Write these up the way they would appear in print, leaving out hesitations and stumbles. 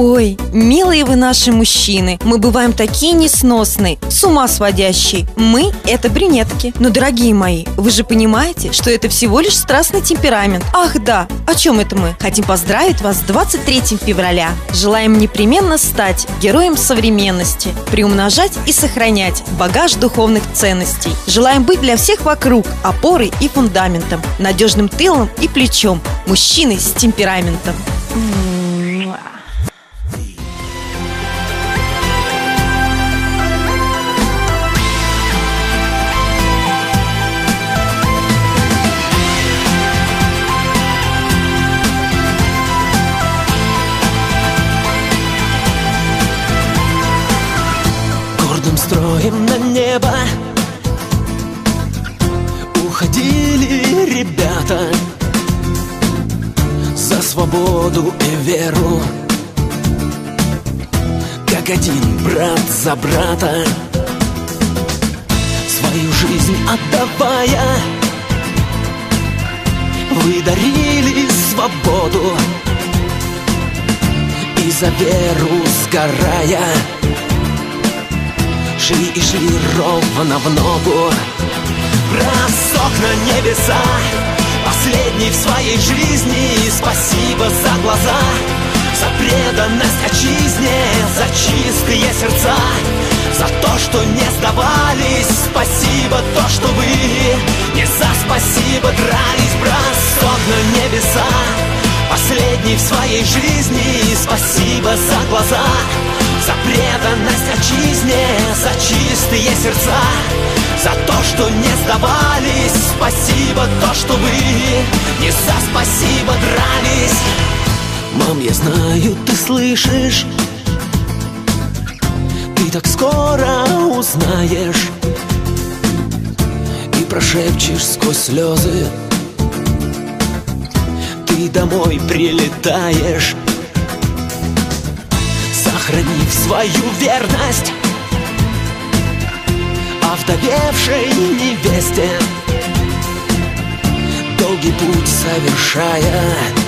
Ой, милые вы наши мужчины, мы бываем такие несносные, с ума сводящие. Мы – это брюнетки. Но, дорогие мои, вы же понимаете, что это всего лишь страстный темперамент. Ах да, о чем это мы? Хотим поздравить вас с 23 февраля. Желаем непременно стать героем современности, приумножать и сохранять багаж духовных ценностей. Желаем быть для всех вокруг опорой и фундаментом, надежным тылом и плечом, мужчиной с темпераментом. Гордым строем на небо уходили ребята за свободу и веру, как один брат за брата, свою жизнь отдавая. Вы дарили свободу и за веру сгорая шли и шли ровно в ногу. Бросок на небеса, последний в своей жизни. Спасибо за глаза, за преданность отчизне, за чистые сердца, за то, что не сдавались. Спасибо то, что вы не за спасибо дрались. Бросок на небеса, последний в своей жизни. Спасибо за глаза, за преданность отчизне, за чистые сердца, за то, что не сдавались. Спасибо то, что вы не за спасибо дрались. Мам, я знаю, ты слышишь, ты так скоро узнаешь и прошепчешь сквозь слезы. Ты домой прилетаешь, сохранив свою верность овдовевшей невесте, долгий путь совершая,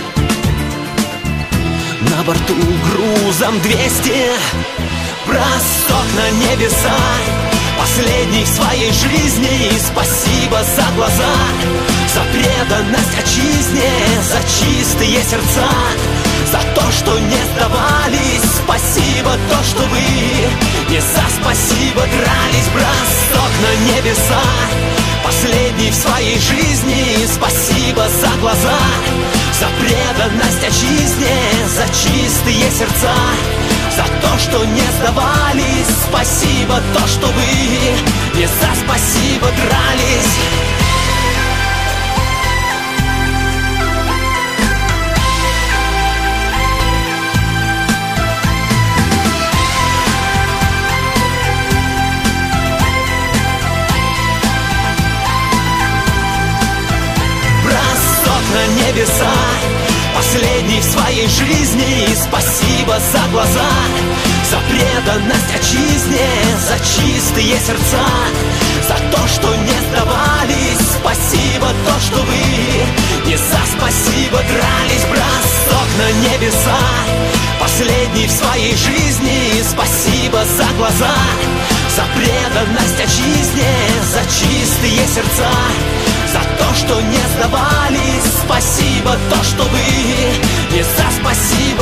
на борту грузом 200. Бросок на небеса, последний в своей жизни. Спасибо за глаза, за преданность отчизне, за чистые сердца, за то, что не сдавались. Спасибо то, что вы не за спасибо дрались. Бросок на небеса, последний в своей жизни. Спасибо за глаза, за преданность отчизне, за чистые сердца, за то, что не сдавались. Спасибо то, что вы не за спасибо дрались. На небеса, последний в своей жизни. Спасибо за глаза, за преданность отчизне, за чистые сердца, за то, что не сдавались. Спасибо то, что вы не за спасибо дрались. Бросок на небеса, последний в своей жизни. Спасибо за глаза, за преданность отчизне, за чистые сердца, за то, что не сдавались. Спасибо то, что вы не за спасибо